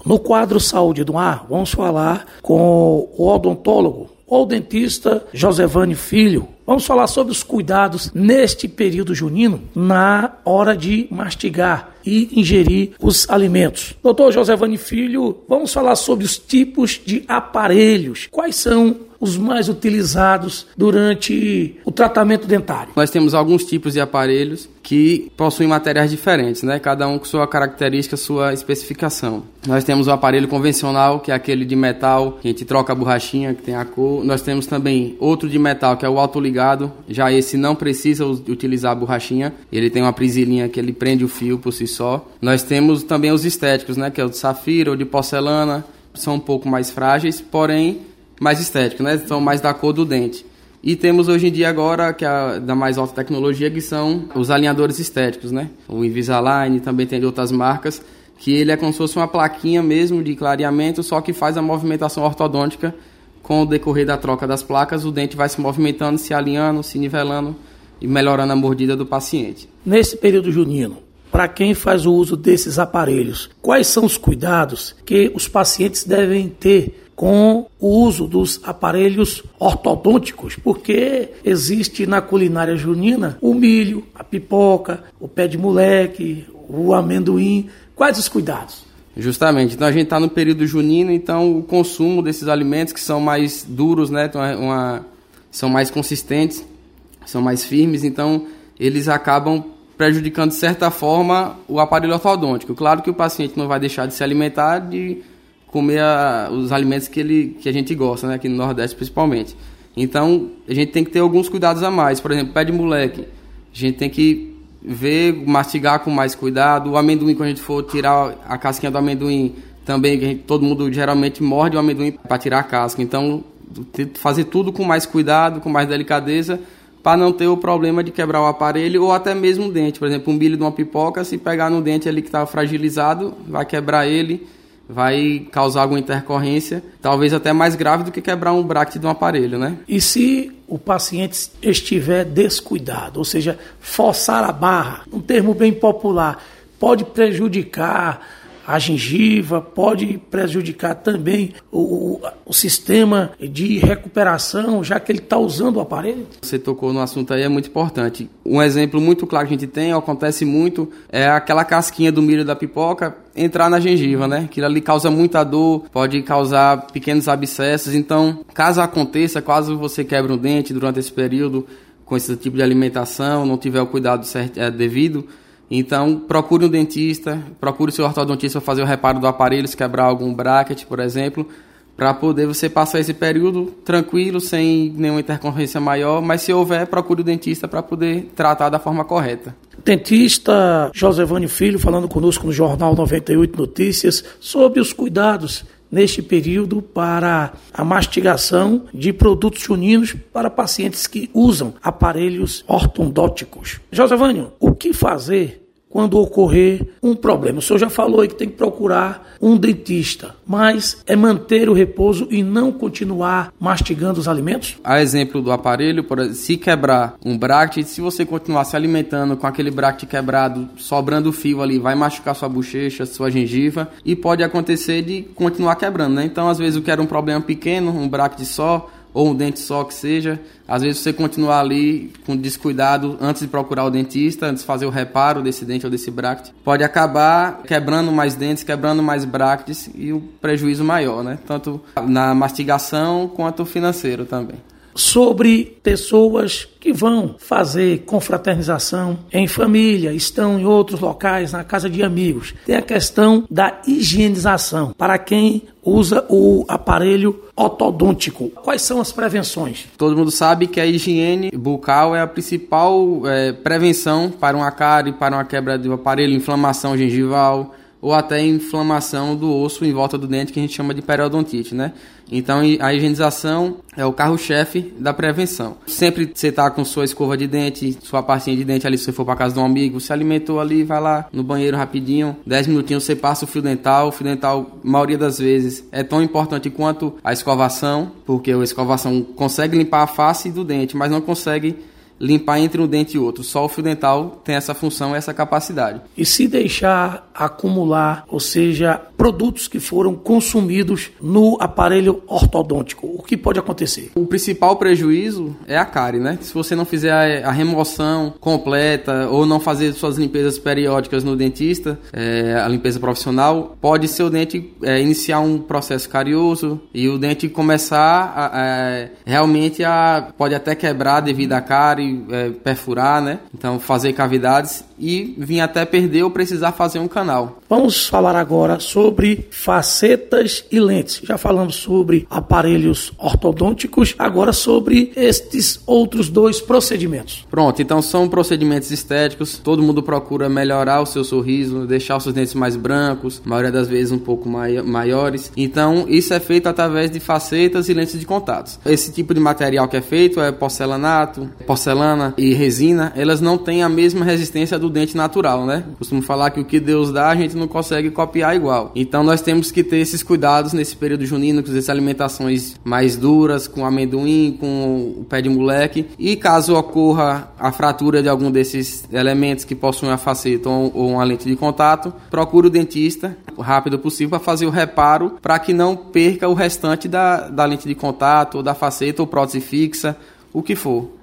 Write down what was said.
No quadro Saúde do Ar, vamos falar com o odontólogo ou dentista Josevani Filho. Vamos falar sobre os cuidados neste período junino na hora de mastigar e ingerir os alimentos. Doutor Josevani Filho, vamos falar sobre os tipos de aparelhos. Quais são os mais utilizados durante o tratamento dentário? Nós temos alguns tipos de aparelhos que possuem materiais diferentes, né? Cada um com sua característica, sua especificação. Nós temos o aparelho convencional, que é aquele de metal, que a gente troca a borrachinha, que tem a cor. Nós temos também outro de metal, que é o autoligado. Já esse não precisa utilizar a borrachinha. Ele tem uma prisilinha que ele prende o fio por si só. Nós temos também os estéticos, né? Que é o de safira ou de porcelana. São um pouco mais frágeis, porém mais estéticos, né? São mais da cor do dente. E temos hoje em dia agora, que é da mais alta tecnologia, que são os alinhadores estéticos, né? O Invisalign, também tem de outras marcas, que ele é como se fosse uma plaquinha mesmo de clareamento, só que faz a movimentação ortodôntica. Com o decorrer da troca das placas, o dente vai se movimentando, se alinhando, se nivelando e melhorando a mordida do paciente. Nesse período junino, para quem faz o uso desses aparelhos, quais são os cuidados que os pacientes devem ter com o uso dos aparelhos ortodônticos? Porque existe na culinária junina o milho, a pipoca, o pé de moleque, o amendoim. Quais os cuidados? Justamente, então a gente está no período junino, então o consumo desses alimentos que são mais duros, né, são mais consistentes, são mais firmes, então eles acabam prejudicando de certa forma o aparelho ortodôntico. Claro que o paciente não vai deixar de se alimentar, de comer os alimentos que a gente gosta, né, aqui no Nordeste principalmente. Então a gente tem que ter alguns cuidados a mais, por exemplo, pé de moleque, a gente tem que mastigar com mais cuidado. O amendoim, quando a gente for tirar a casquinha do amendoim, também todo mundo geralmente morde o amendoim para tirar a casca. Então, fazer tudo com mais cuidado, com mais delicadeza, para não ter o problema de quebrar o aparelho ou até mesmo o dente. Por exemplo, um milho de uma pipoca, se pegar no dente ali que está fragilizado, vai quebrar ele, vai causar alguma intercorrência, talvez até mais grave do que quebrar um bracket de um aparelho, né? E se o paciente estiver descuidado, ou seja, forçar a barra, um termo bem popular, pode prejudicar a gengiva, pode prejudicar também o sistema de recuperação, já que ele está usando o aparelho? Você tocou no assunto aí, é muito importante. Um exemplo muito claro que a gente tem, acontece muito, é aquela casquinha do milho da pipoca entrar na gengiva, né? Aquilo ali causa muita dor, pode causar pequenos abscessos. Então, caso aconteça, caso você quebre um dente durante esse período com esse tipo de alimentação, não tiver o cuidado devido, então procure um dentista, procure o seu ortodontista para fazer o reparo do aparelho, se quebrar algum bracket, por exemplo, para poder você passar esse período tranquilo, sem nenhuma intercorrência maior, mas se houver, procure o dentista para poder tratar da forma correta. Dentista Josevani Filho falando conosco no Jornal 98 Notícias sobre os cuidados neste período para a mastigação de produtos juninos para pacientes que usam aparelhos ortodônticos. Josevani, o que fazer quando ocorrer um problema? O senhor já falou aí que tem que procurar um dentista, mas é manter o repouso e não continuar mastigando os alimentos? A exemplo do aparelho, por exemplo, se quebrar um bracket, se você continuar se alimentando com aquele bracket quebrado, sobrando fio ali, vai machucar sua bochecha, sua gengiva, e pode acontecer de continuar quebrando, né? Então, às vezes, o que era um problema pequeno, um bracket só, ou um dente só que seja, às vezes você continuar ali com descuidado antes de procurar o dentista, antes de fazer o reparo desse dente ou desse bracket, pode acabar quebrando mais dentes, quebrando mais brackets e o prejuízo maior, né? Tanto na mastigação quanto financeiro também. Sobre pessoas que vão fazer confraternização em família, estão em outros locais, na casa de amigos. Tem a questão da higienização para quem usa o aparelho ortodôntico. Quais são as prevenções? Todo mundo sabe que a higiene bucal é a principal prevenção para uma cárie, para uma quebra do aparelho, inflamação gengival, ou até inflamação do osso em volta do dente, que a gente chama de periodontite, né? Então, a higienização é o carro-chefe da prevenção. Sempre você tá com sua escova de dente, sua pastinha de dente ali, se você for para casa de um amigo, se alimentou ali, vai lá no banheiro rapidinho, 10 minutinhos você passa o fio dental. O fio dental, maioria das vezes, é tão importante quanto a escovação, porque a escovação consegue limpar a face do dente, mas não consegue limpar entre um dente e outro. Só o fio dental tem essa função, essa capacidade. E se deixar acumular, ou seja, produtos que foram consumidos no aparelho ortodôntico. O que pode acontecer? O principal prejuízo é a cárie, né? Se você não fizer a remoção completa ou não fazer suas limpezas periódicas no dentista, a limpeza profissional, pode ser o dente iniciar um processo carioso e o dente começar realmente pode até quebrar devido à cárie, perfurar, né? Então fazer cavidades e vir até perder ou precisar fazer um canal. Vamos falar agora sobre facetas e lentes. Já falamos sobre aparelhos ortodônticos, agora sobre estes outros dois procedimentos. Pronto, então são procedimentos estéticos, todo mundo procura melhorar o seu sorriso, deixar os seus dentes mais brancos, a maioria das vezes um pouco maiores. Então isso é feito através de facetas e lentes de contato. Esse tipo de material que é feito é porcelanato, porcelana e resina, elas não têm a mesma resistência do dente natural, né? Costumo falar que o que Deus dá, a gente não consegue copiar igual. Então nós temos que ter esses cuidados nesse período junino, com essas alimentações mais duras, com amendoim, com o pé de moleque. E caso ocorra a fratura de algum desses elementos que possuem a faceta ou uma lente de contato, procure o dentista o rápido possível para fazer o reparo, para que não perca o restante da lente de contato, ou da faceta, ou prótese fixa, o que for.